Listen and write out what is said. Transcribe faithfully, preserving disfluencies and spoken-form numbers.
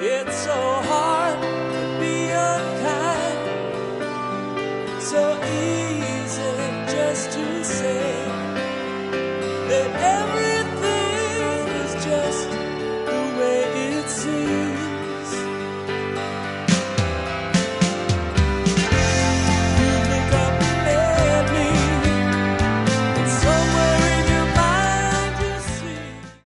It's so hard to be unkind, so easy just to say